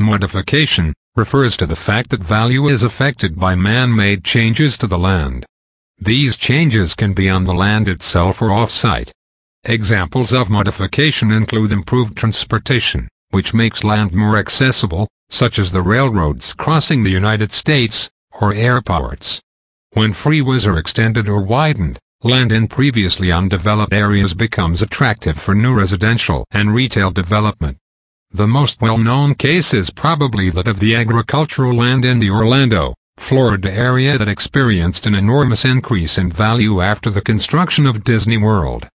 modification refers to the fact that value is affected by man-made changes to the land. These changes can be on the land itself or off-site. Examples of modification include improved transportation, which makes land more accessible, such as the railroads crossing the United States, or airports. When freeways are extended or widened, land in previously undeveloped areas becomes attractive for new residential and retail development. The most well-known case is probably that of the agricultural land in the Orlando, Florida area that experienced an enormous increase in value after the construction of Disney World.